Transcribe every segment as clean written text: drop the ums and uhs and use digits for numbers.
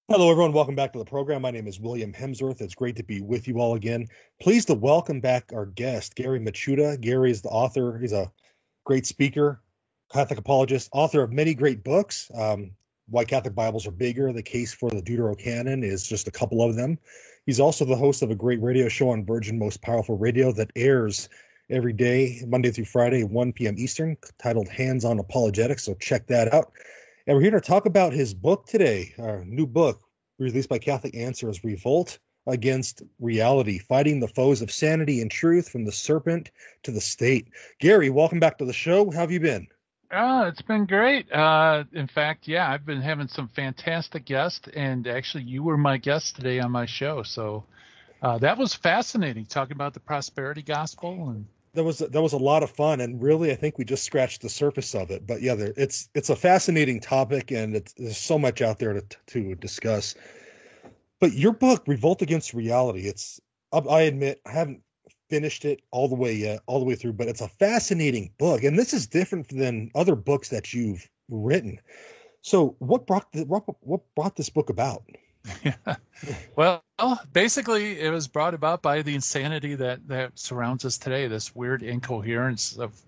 Hello, everyone. Welcome back to the program. My name is William Hemsworth. It's great to be with you all again. Pleased to welcome back our guest, Gary Machuda. Gary is the author. He's a great speaker, Catholic apologist, author of many great books. Why Catholic Bibles Are Bigger, The Case for the Deuterocanon is just a couple of them. He's also the host of a great radio show on Virgin Most Powerful Radio that airs every day, Monday through Friday, 1 p.m. Eastern, titled Hands on Apologetics. So check that out. And we're here to talk about his book today, our new book released by Catholic Answers, Revolt Against Reality, Fighting the Foes of Sanity and Truth from the Serpent to the State. Gary, welcome back to the show. How have you been? It's been great. In fact, yeah, I've been having some fantastic guests, and actually you were my guest today on my show. So that was fascinating, talking about the prosperity gospel. And That was a lot of fun, and really, I think we just scratched the surface of it. But yeah, it's a fascinating topic, and there's so much out there to discuss. But your book, Revolt Against Reality, I admit I haven't finished it all the way yet, all the way through, but it's a fascinating book, and this is different than other books that you've written. So, what brought this book about? yeah. Well, basically, it was brought about by the insanity that surrounds us today. This weird incoherence of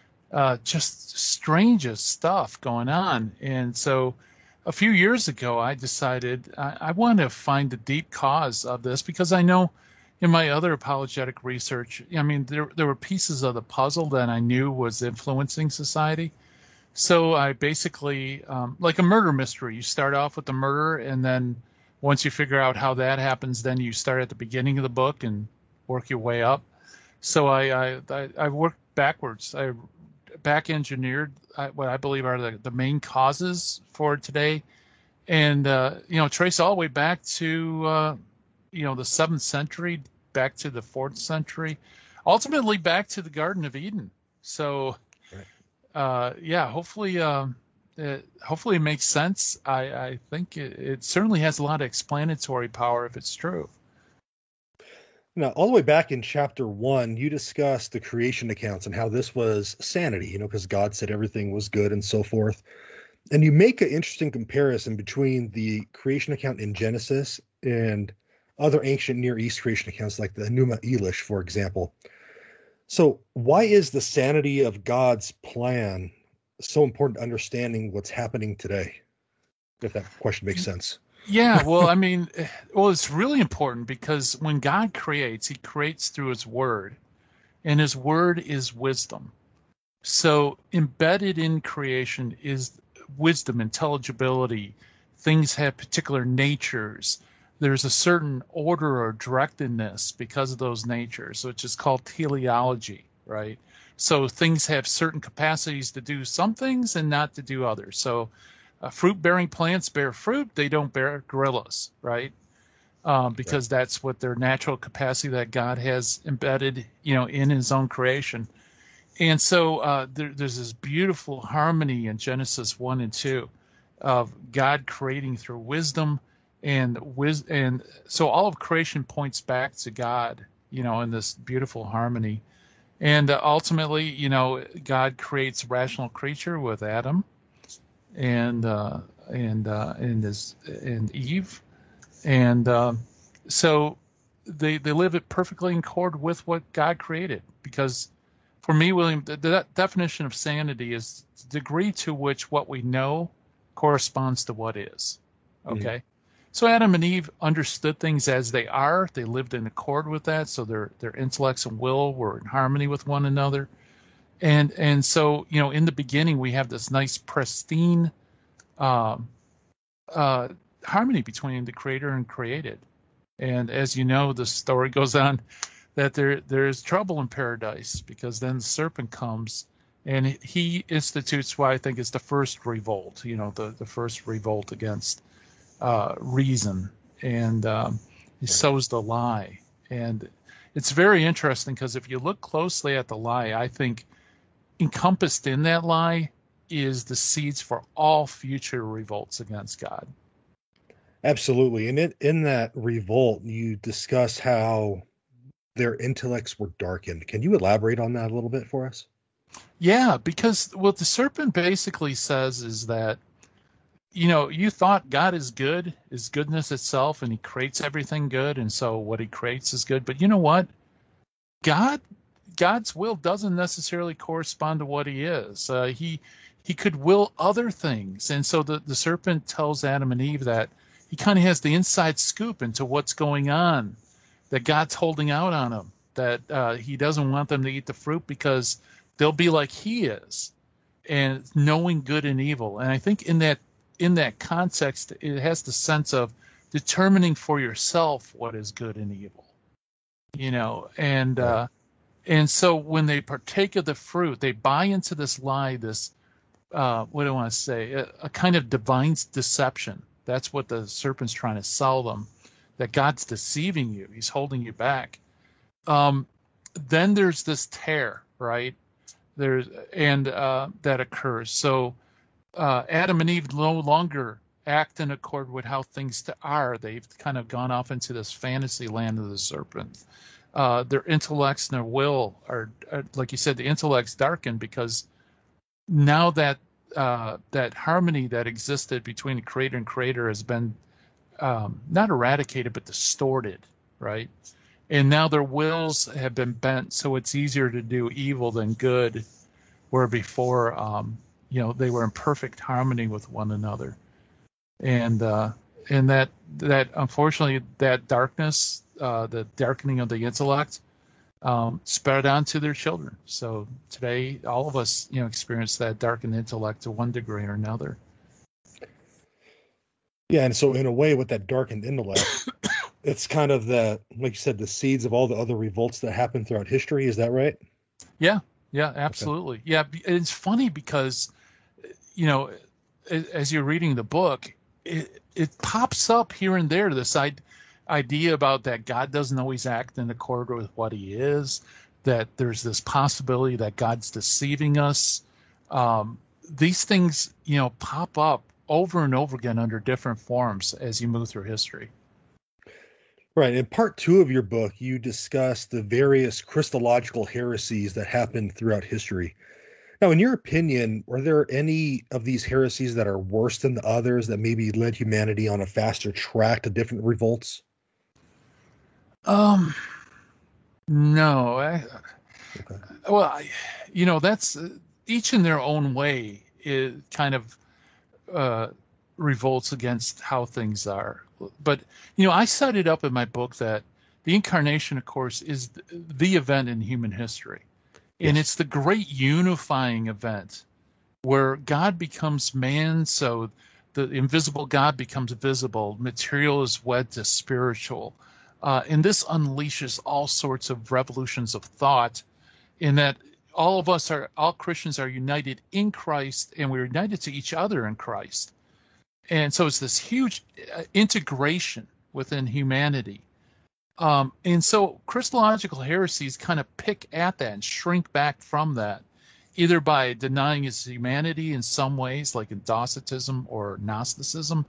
just strangest stuff going on. And so a few years ago, I decided I want to find the deep cause of this because I know in my other apologetic research, I mean, there were pieces of the puzzle that I knew was influencing society. So I basically, like a murder mystery, you start off with the murder, and then once you figure out how that happens, then you start at the beginning of the book and work your way up. So I worked backwards. I back engineered what I believe are the main causes for today, and trace all the way back to the 7th century, back to the 4th century, ultimately back to the Garden of Eden. So yeah, hopefully it makes sense. I think it certainly has a lot of explanatory power if it's true. Now, all the way back in chapter 1, you discussed the creation accounts and how this was sanity, because God said everything was good and so forth. And you make an interesting comparison between the creation account in Genesis and other ancient Near East creation accounts like the Enuma Elish, for example. So, why is the sanity of God's plan so important to understanding what's happening today? If that question makes sense. Yeah, well, I mean, it's really important because when God creates, he creates through his word, and his word is wisdom. So embedded in creation is wisdom, intelligibility. Things have particular natures. There's a certain order or directedness because of those natures, which is called teleology, right? So things have certain capacities to do some things and not to do others. So fruit-bearing plants bear fruit; they don't bear gorillas, right? Because that's what their natural capacity that God has embedded, in His own creation. And so there's this beautiful harmony in Genesis 1 and 2 of God creating through wisdom, and so all of creation points back to God, in this beautiful harmony. And ultimately, God creates a rational creature with Adam and Eve, and so they live it perfectly in accord with what God created. Because for me, William, the definition of sanity is the degree to which what we know corresponds to what is. Okay. Mhm. So Adam and Eve understood things as they are. They lived in accord with that. So their intellects and will were in harmony with one another. And so, in the beginning, we have this nice pristine um, harmony between the creator and created. And as you know, the story goes on that there's trouble in paradise because then the serpent comes and he institutes what I think is the first revolt, the first revolt against reason. And he sows the lie. And it's very interesting because if you look closely at the lie, I think encompassed in that lie is the seeds for all future revolts against God. Absolutely. And in that revolt, you discuss how their intellects were darkened. Can you elaborate on that a little bit for us? Yeah, because what the serpent basically says is that you thought God is good, is goodness itself, and he creates everything good, and so what he creates is good. But you know what? God God's will doesn't necessarily correspond to what he is. He could will other things, and so the serpent tells Adam and Eve that he kind of has the inside scoop into what's going on, that God's holding out on them, that he doesn't want them to eat the fruit because they'll be like he is, and knowing good and evil. And I think in that context, it has the sense of determining for yourself what is good and evil, and Right. and so when they partake of the fruit, they buy into this lie, this what do I want to say, a kind of divine deception. That's what the serpent's trying to sell them, that God's deceiving you. He's holding you back. Then there's this tear, right? That occurs. So Adam and Eve no longer act in accord with how things are. They've kind of gone off into this fantasy land of the serpent. Their intellects and their will are, like you said, the intellect's darkened because now that that harmony that existed between the creator and creator has been not eradicated but distorted, right? And now their wills have been bent, so it's easier to do evil than good, where before they were in perfect harmony with one another. And that unfortunately that darkness, the darkening of the intellect, spread on to their children. So today, all of us, experience that darkened intellect to one degree or another. Yeah, and so in a way, with that darkened intellect, it's kind of like you said, the seeds of all the other revolts that happened throughout history. Is that right? Yeah, absolutely. Okay. Yeah, it's funny because, as you're reading the book, it pops up here and there, this idea about that God doesn't always act in accord with what he is, that there's this possibility that God's deceiving us. These things, pop up over and over again under different forms as you move through history. Right. In part 2 of your book, you discuss the various Christological heresies that happened throughout history. Now, in your opinion, were there any of these heresies that are worse than the others that maybe led humanity on a faster track to different revolts? No. Okay. Well, that's each in their own way. It kind of revolts against how things are. But, I set it up in my book that the incarnation, of course, is the event in human history. And Yes. it's the great unifying event where God becomes man, so the invisible God becomes visible. Material is wed to spiritual. And this unleashes all sorts of revolutions of thought, in that all Christians are united in Christ, and we're united to each other in Christ. And so it's this huge integration within humanity. And so Christological heresies kind of pick at that and shrink back from that, either by denying his humanity in some ways, like in Docetism or Gnosticism,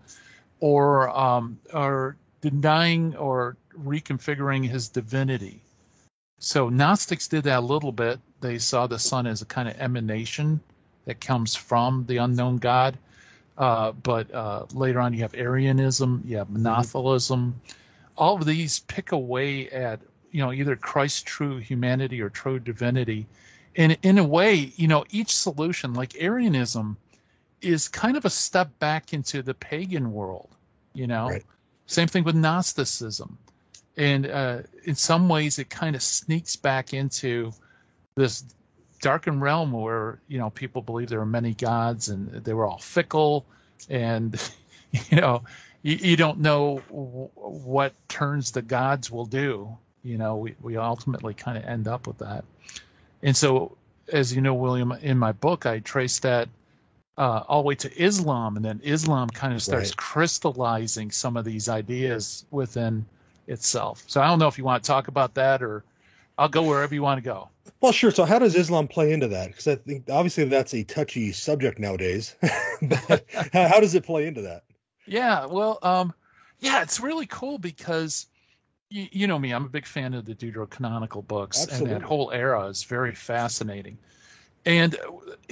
or denying or reconfiguring his divinity. So Gnostics did that a little bit. They saw the Son as a kind of emanation that comes from the unknown God. But later on, you have Arianism, you have monothelism. All of these pick away at, either Christ's true humanity or true divinity. And in a way, each solution, like Arianism, is kind of a step back into the pagan world, Right. Same thing with Gnosticism. And in some ways, it kind of sneaks back into this darkened realm where, people believe there are many gods and they were all fickle. And, you don't know what turns the gods will do. We ultimately kind of end up with that. And so, as you know, William, in my book, I trace that all the way to Islam, and then Islam kind of starts Right. crystallizing some of these ideas within itself. So I don't know if you want to talk about that, or I'll go wherever you want to go. Well, sure. So how does Islam play into that? Because I think obviously that's a touchy subject nowadays. But how does it play into that? Yeah, well, it's really cool because you know me, I'm a big fan of the deuterocanonical books, and Absolutely. that whole era is very fascinating. And in it,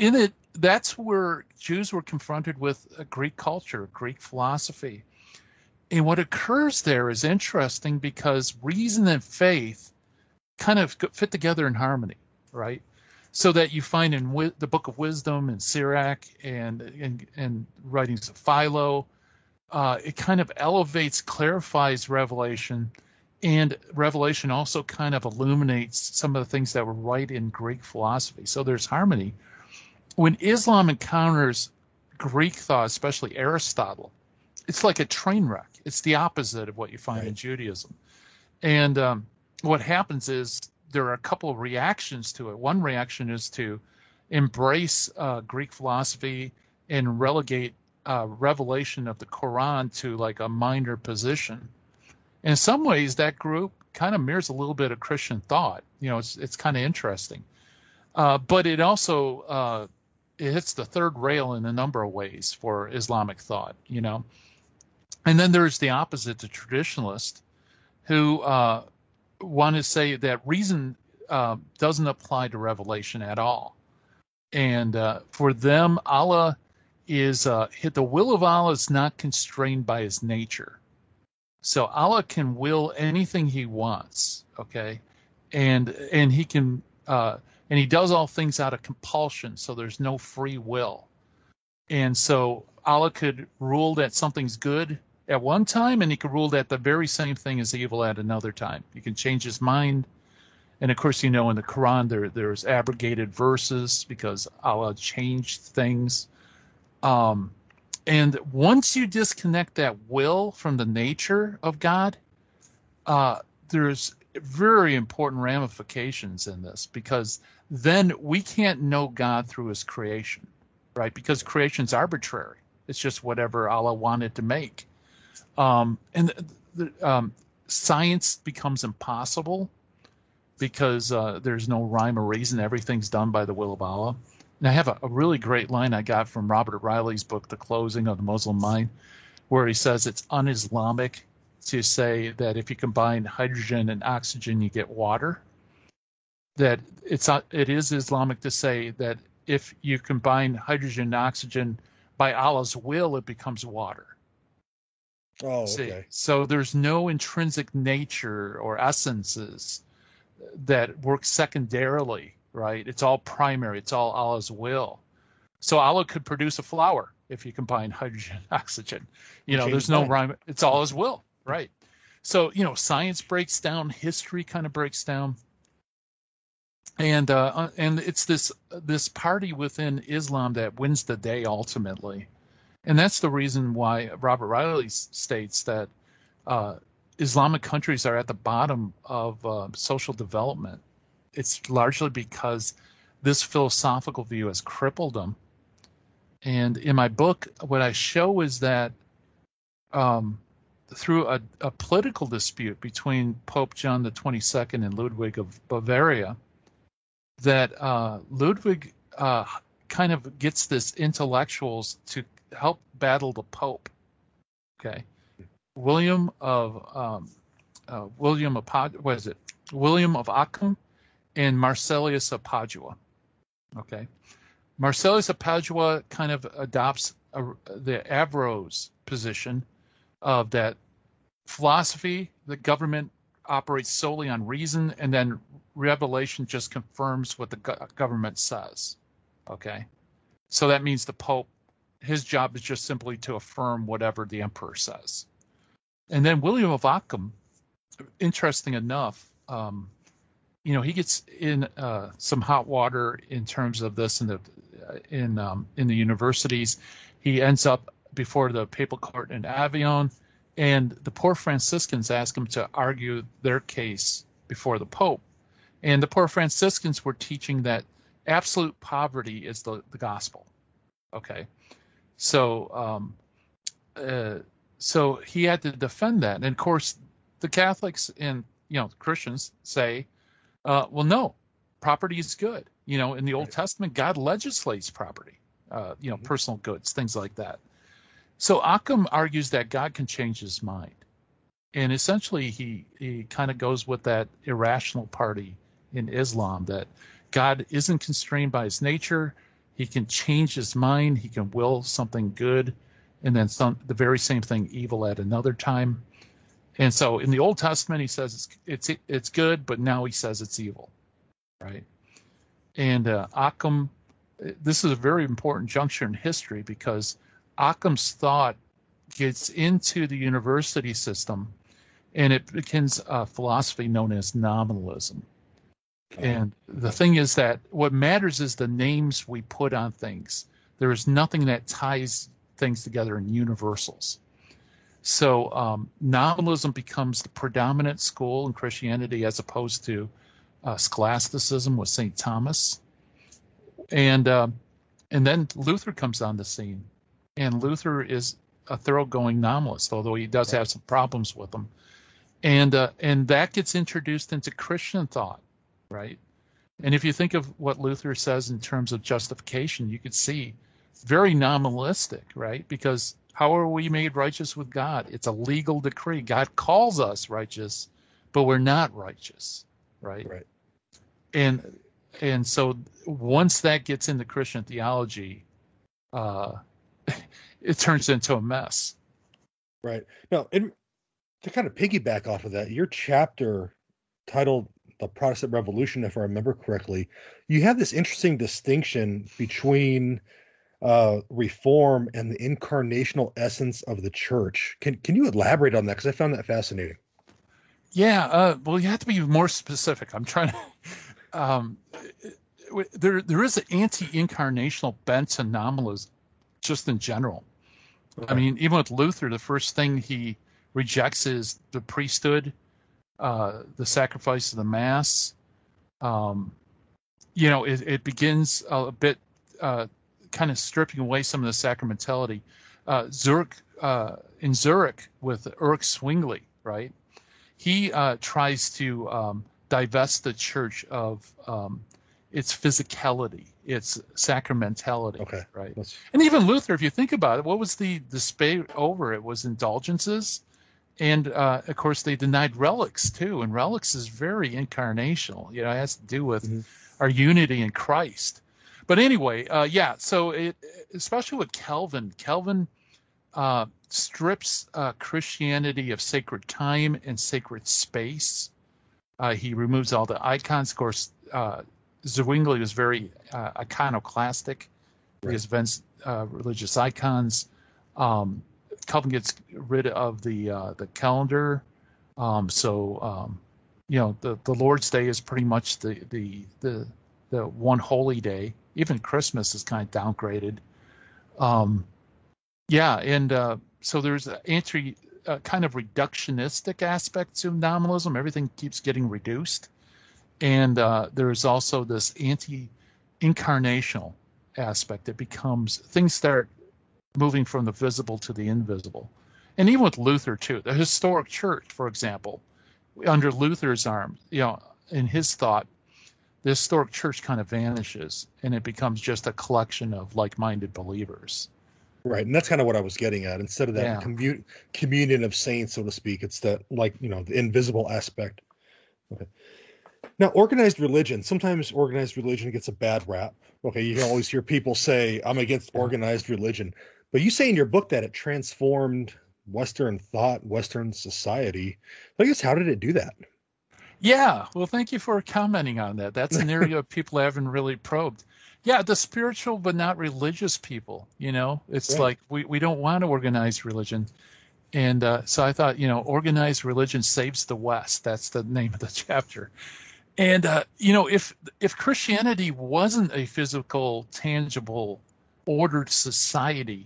that's where Jews were confronted with a Greek culture, Greek philosophy. And what occurs there is interesting because reason and faith kind of fit together in harmony, right? So that you find in the Book of Wisdom and Sirach and writings of Philo, it kind of elevates, clarifies Revelation, and Revelation also kind of illuminates some of the things that were right in Greek philosophy. So there's harmony. When Islam encounters Greek thought, especially Aristotle, it's like a train wreck. It's the opposite of what you find in Judaism. And what happens is there are a couple of reactions to it. One reaction is to embrace Greek philosophy and relegate revelation of the Quran to like a minor position. In some ways, that group kind of mirrors a little bit of Christian thought. It's kind of interesting. But it also it hits the third rail in a number of ways for Islamic thought, And then there's the opposite, the traditionalist, who want to say that reason doesn't apply to revelation at all. And for them, Allah is the will of Allah is not constrained by his nature. So Allah can will anything he wants, okay? And he can and he does all things out of compulsion, so there's no free will. And so Allah could rule that something's good at one time, and he could rule that the very same thing is evil at another time. He can change his mind. And of course, in the Quran, there's abrogated verses because Allah changed things. And once you disconnect that will from the nature of God, there's very important ramifications in this, because then we can't know God through his creation, right? Because creation's arbitrary. It's just whatever Allah wanted to make. Science becomes impossible because there's no rhyme or reason. Everything's done by the will of Allah. And I have a really great line I got from Robert Riley's book, The Closing of the Muslim Mind, where he says it's un-Islamic to say that if you combine hydrogen and oxygen, you get water. That it is Islamic to say that if you combine hydrogen and oxygen by Allah's will, it becomes water. Oh, See? okay. So there's no intrinsic nature or essences that work secondarily, right? It's all primary. It's all Allah's will. So Allah could produce a flower if you combine hydrogen and oxygen. There's no rhyme. It's all his will, right? So, science breaks down, history kind of breaks down. And it's this party within Islam that wins the day ultimately. And that's the reason why Robert Riley states that Islamic countries are at the bottom of social development. It's largely because this philosophical view has crippled them. And in my book, what I show is that through a political dispute between Pope John the 22nd and Ludwig of Bavaria, that Ludwig kind of gets this intellectuals to help battle the Pope. Okay, William of Ockham and Marsilius of Padua. Okay, Marsilius of Padua kind of adopts the Averroes position of that philosophy, the government operates solely on reason, and then revelation just confirms what the government says. Okay, so that means the Pope, his job is just simply to affirm whatever the emperor says. And then William of Ockham, interesting enough, he gets in some hot water in terms of this in the universities. He ends up before the papal court in Avignon, and the poor Franciscans ask him to argue their case before the Pope. And the poor Franciscans were teaching that absolute poverty is the gospel. Okay, so so he had to defend that, and of course, the Catholics and Christians say, well, no, property is good. In the Old Testament, God legislates property, personal goods, things like that. So Occam argues that God can change his mind. And essentially, he kind of goes with that irrational party in Islam, that God isn't constrained by his nature. He can change his mind. He can will something good, and then the very same thing evil at another time. And so in the Old Testament, he says it's good, but now he says it's evil, right? And Occam, this is a very important juncture in history because Occam's thought gets into the university system, and it becomes a philosophy known as nominalism. And the thing is that what matters is the names we put on things. There is nothing that ties things together in universals. So nominalism becomes the predominant school in Christianity as opposed to scholasticism with St. Thomas. And then Luther comes on the scene. And Luther is a thoroughgoing nominalist, although he does have some problems with them. And that gets introduced into Christian thought, right? And if you think of what Luther says in terms of justification, you could see very nominalistic, right? Because how are we made righteous with God? It's a legal decree. God calls us righteous, but we're not righteous, right? Right. And so once that gets into Christian theology, it turns into a mess. Right. Now, to kind of piggyback off of that, your chapter titled The Protestant Revolution, if I remember correctly, you have this interesting distinction between reform and the incarnational essence of the church. Can you elaborate on that? Because I found that fascinating. Yeah. Well, you have to be more specific. I'm trying to. There is an anti-incarnational bent to nominalism, just in general. Okay. I mean, even with Luther, the first thing he rejects is the priesthood, the sacrifice of the Mass. It begins a bit kind of stripping away some of the sacramentality. In Zurich with Ulrich Zwingli, right? He tries to divest the church of its physicality, its sacramentality, okay. right? And even Luther, if you think about it, what was the debate over? It was indulgences. And, of course, they denied relics, too. And relics is very incarnational. It has to do with our unity in Christ. But anyway, so especially with Calvin strips Christianity of sacred time and sacred space. He removes all the icons. Of course, Zwingli was very iconoclastic. Right. He invents religious icons. Calvin gets rid of the calendar. The Lord's Day is pretty much the one holy day. Even Christmas is kind of downgraded. So there's an kind of reductionistic aspect to nominalism. Everything keeps getting reduced. And there's also this anti-incarnational aspect. It becomes, things start moving from the visible to the invisible. And even with Luther, too. The historic church, for example, under Luther's arm, in his thought, the historic church kind of vanishes, and it becomes just a collection of like-minded believers. Right, and that's kind of what I was getting at. Instead of that communion of saints, so to speak, it's that, the invisible aspect. Okay. Now, organized religion. Sometimes organized religion gets a bad rap. Okay, you can always hear people say, I'm against organized religion. But you say in your book that it transformed Western thought, Western society. I guess, how did it do that? Yeah, well, thank you for commenting on that. That's an area people haven't really probed. Yeah, the spiritual but not religious people, it's right. Like we don't want to organize religion. And so I thought, organized religion saves the West. That's the name of the chapter. And, if Christianity wasn't a physical, tangible, ordered society,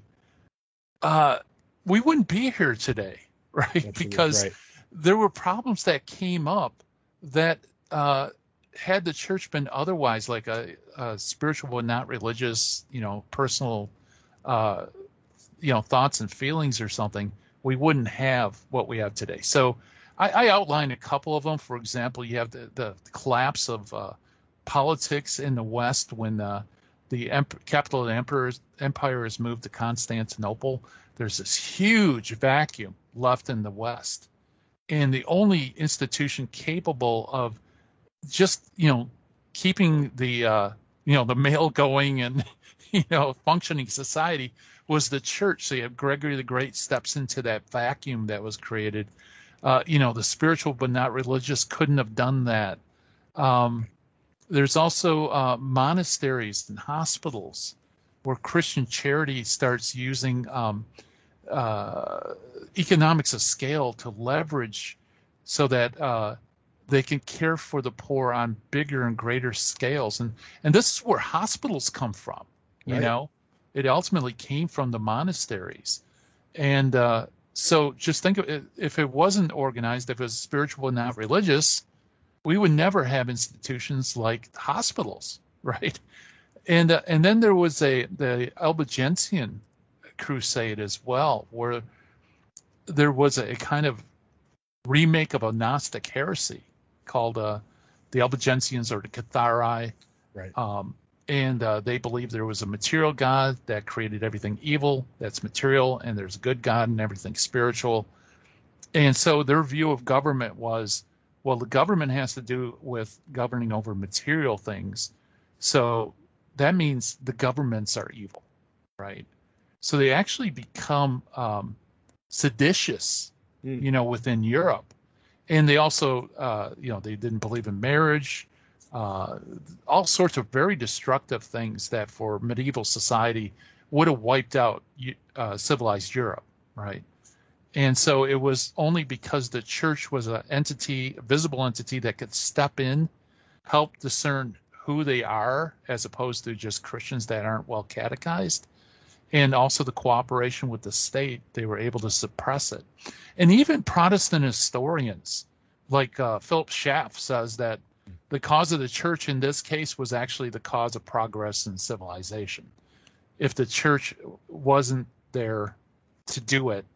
we wouldn't be here today, right? Absolutely, because right. There were problems that came up that had the church been otherwise, like a spiritual but not religious, personal, thoughts and feelings or something, we wouldn't have what we have today. So I outlined a couple of them. For example, you have the collapse of politics in the West when the capital of the empire is moved to Constantinople. There's this huge vacuum left in the West. And the only institution capable of just, keeping the, the mail going and, functioning society was the church. So you have Gregory the Great steps into that vacuum that was created. The spiritual but not religious couldn't have done that. There's also monasteries and hospitals where Christian charity starts using economics of scale to leverage so that they can care for the poor on bigger and greater scales. And this is where hospitals come from. Right. It ultimately came from the monasteries. And so just think of it, if it wasn't organized, if it was spiritual and not religious, we would never have institutions like hospitals, right? And then there was the Albigensian crusade as well, where there was a kind of remake of a Gnostic heresy called the Albigensians, or the Cathari. Right. And they believed there was a material God that created everything evil that's material, and there's a good God and everything spiritual. And so their view of government was, well, the government has to do with governing over material things. So that means the governments are evil, right? So they actually become seditious, within Europe. And they also, they didn't believe in marriage, all sorts of very destructive things that for medieval society would have wiped out civilized Europe, right? And so it was only because the church was an entity, a visible entity that could step in, help discern who they are, as opposed to just Christians that aren't well catechized, and also the cooperation with the state, they were able to suppress it. And even Protestant historians, like Philip Schaff, says that the cause of the church in this case was actually the cause of progress in civilization. If the church wasn't there to do it,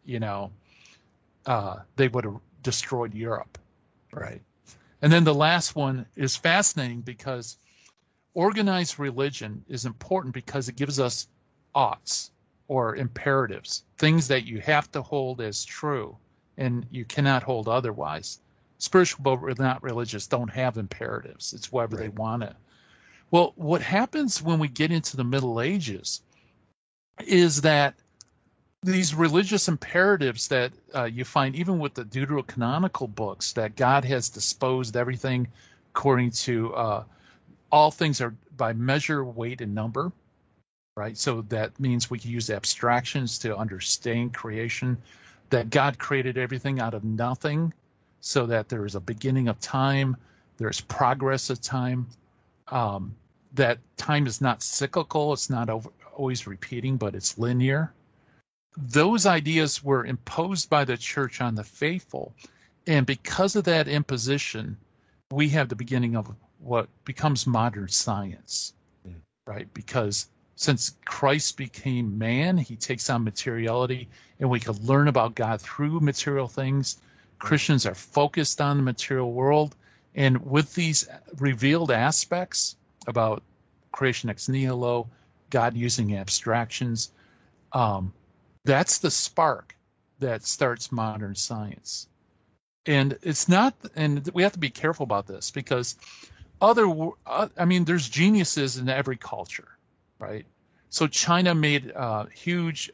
they would have destroyed Europe, right? And then the last one is fascinating because organized religion is important because it gives us oughts or imperatives, things that you have to hold as true and you cannot hold otherwise. Spiritual but not religious don't have imperatives. It's whatever they want to. Well, what happens when we get into the Middle Ages is that these religious imperatives that you find even with the deuterocanonical books, that God has disposed everything according to all things are by measure, weight, and number, right? So that means we can use abstractions to understand creation, that God created everything out of nothing, so that there is a beginning of time, there's progress of time, that time is not cyclical, it's not always repeating, but it's linear. Those ideas were imposed by the church on the faithful. And because of that imposition, we have the beginning of what becomes modern science, right? Because since Christ became man, he takes on materiality, and we can learn about God through material things. Christians are focused on the material world. And with these revealed aspects about creation ex nihilo, God using abstractions, that's the spark that starts modern science. And it's not, and we have to be careful about this because there's geniuses in every culture, right? So China made huge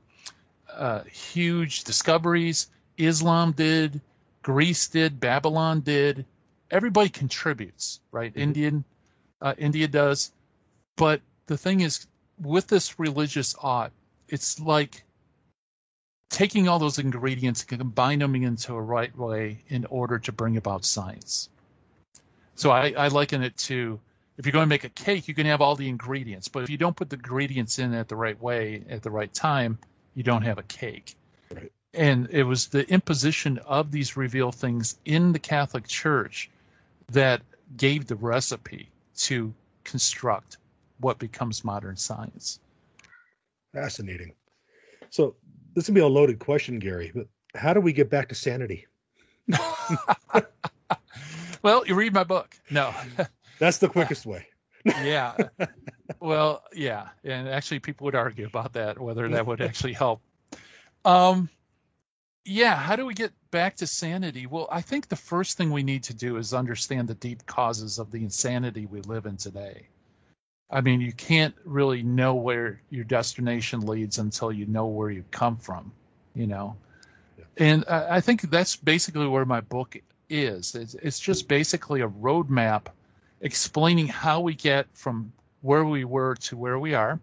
discoveries. Islam did, Greece did, Babylon did. Everybody contributes, right? Mm-hmm. India does. But the thing is, with this religious ought, it's like taking all those ingredients and combining them into a right way in order to bring about science. So I liken it to, if you're going to make a cake, you can have all the ingredients, but if you don't put the ingredients in at the right way at the right time, you don't have a cake. Right. And it was the imposition of these revealed things in the Catholic Church that gave the recipe to construct what becomes modern science. Fascinating. So this is going to be a loaded question, Gary, but how do we get back to sanity? Well, you read my book. No. That's the quickest way. Yeah. Well, yeah. And actually people would argue about that, whether that would actually help. Yeah. How do we get back to sanity? Well, I think the first thing we need to do is understand the deep causes of the insanity we live in today. I mean, you can't really know where your destination leads until you know where you come from, you know. Yeah. And I think that's basically where my book is. It's just basically a roadmap explaining how we get from where we were to where we are.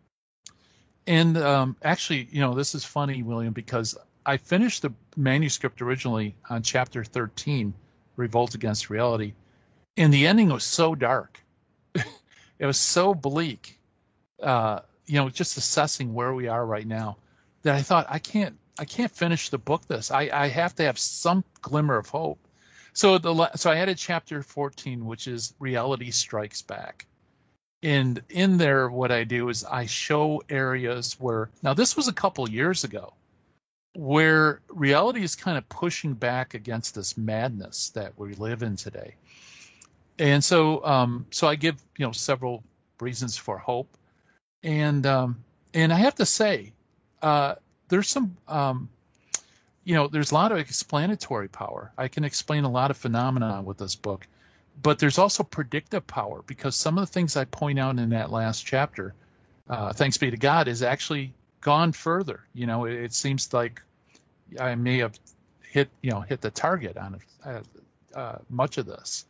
And actually, you know, this is funny, William, because I finished the manuscript originally on chapter 13, Revolt Against Reality, and the ending was so dark. It was so bleak, you know, just assessing where we are right now, that I thought I can't finish the book. I have to have some glimmer of hope. So I added chapter 14, which is Reality Strikes Back. And in there, what I do is I show areas where, now this was a couple years ago, where reality is kind of pushing back against this madness that we live in today. And so I give, you know, several reasons for hope, and I have to say, there's some, you know, there's a lot of explanatory power. I can explain a lot of phenomena with this book, but there's also predictive power, because some of the things I point out in that last chapter, thanks be to God, is actually gone further. You know, it seems like I may have hit the target on much of this.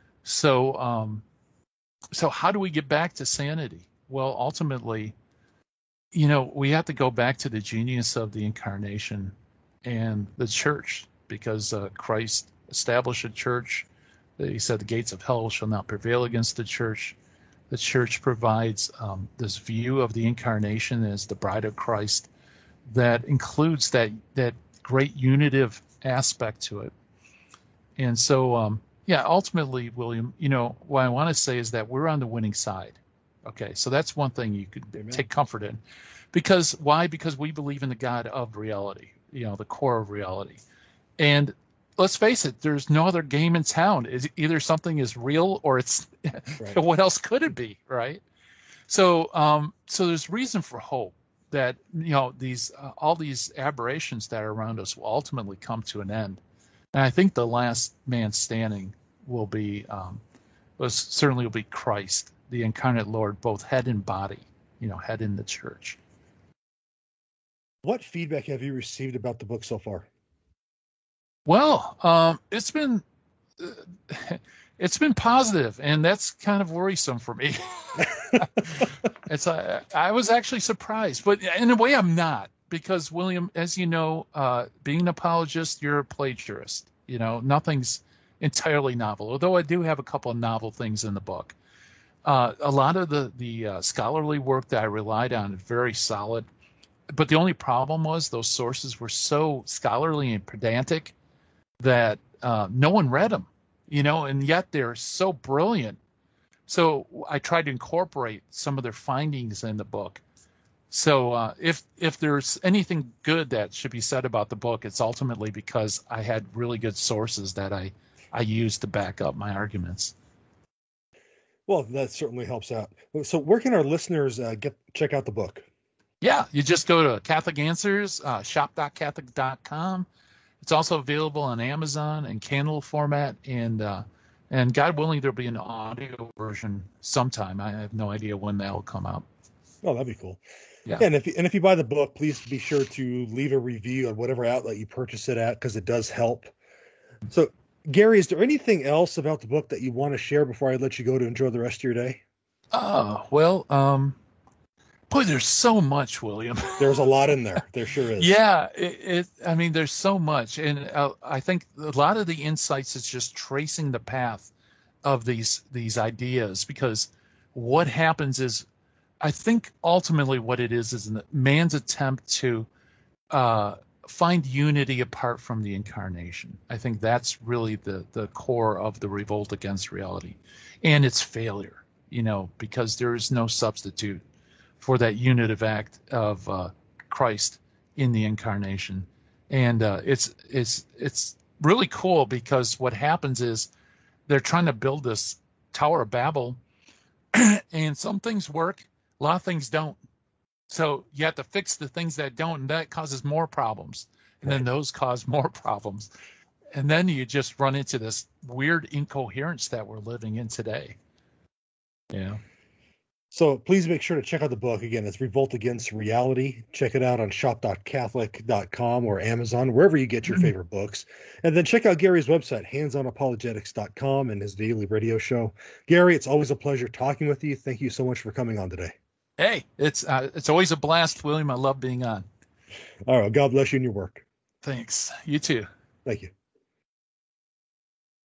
So, so how do we get back to sanity? Well, ultimately, you know, we have to go back to the genius of the incarnation and the church, because Christ established a church. He said the gates of hell shall not prevail against the church. The church provides this view of the incarnation as the bride of Christ that includes that great unitive aspect to it. And so, yeah, ultimately, William, you know, what I want to say is that we're on the winning side. Okay, so that's one thing you could Amen. take comfort in. Because why? Because we believe in the God of reality, you know, the core of reality. And let's face it, there's no other game in town. Either something is real or it's Right. what else could it be, right? So so there's reason for hope that, you know, these all these aberrations that are around us will ultimately come to an end. And I think the last man standing will be certainly will be Christ, the incarnate Lord, both head and body, you know, head in the church. What feedback have you received about the book so far? Well, it's been positive, and that's kind of worrisome for me. I was actually surprised, but in a way I'm not, because William, as you know, being an apologist, you're a plagiarist. You know, nothing's entirely novel, although I do have a couple of novel things in the book. A lot of the scholarly work that I relied on is very solid, but the only problem was those sources were so scholarly and pedantic that no one read them, you know, and yet they're so brilliant. So I tried to incorporate some of their findings in the book. So if there's anything good that should be said about the book, it's ultimately because I had really good sources that I used to back up my arguments. Well, that certainly helps out. So where can our listeners check out the book? Yeah, you just go to Catholic Answers, shop.catholic.com. It's also available on Amazon and Kindle format, and God willing, there'll be an audio version sometime. I have no idea when that'll come out. Oh, that'd be cool. Yeah. And if you buy the book, please be sure to leave a review on whatever outlet you purchase it at, because it does help. So, Gary, is there anything else about the book that you want to share before I let you go to enjoy the rest of your day? Well, boy, there's so much, William. There's a lot in there. There sure is. Yeah, I mean, there's so much, and I think a lot of the insights is just tracing the path of these ideas, because what happens is, I think ultimately what it is man's attempt to find unity apart from the incarnation. I think that's really the core of the revolt against reality, and its failure, you know, because there is no substitute for that unitive act of Christ in the incarnation. And it's really cool, because what happens is they're trying to build this Tower of Babel, and some things work, a lot of things don't. So you have to fix the things that don't, and that causes more problems. And then those cause more problems. And then you just run into this weird incoherence that we're living in today. Yeah. So please make sure to check out the book. Again, it's Revolt Against Reality. Check it out on shop.catholic.com or Amazon, wherever you get your favorite books. And then check out Gary's website, handsonapologetics.com, and his daily radio show. Gary, it's always a pleasure talking with you. Thank you so much for coming on today. Hey, it's always a blast, William. I love being on. All right. God bless you and your work. Thanks. You too. Thank you.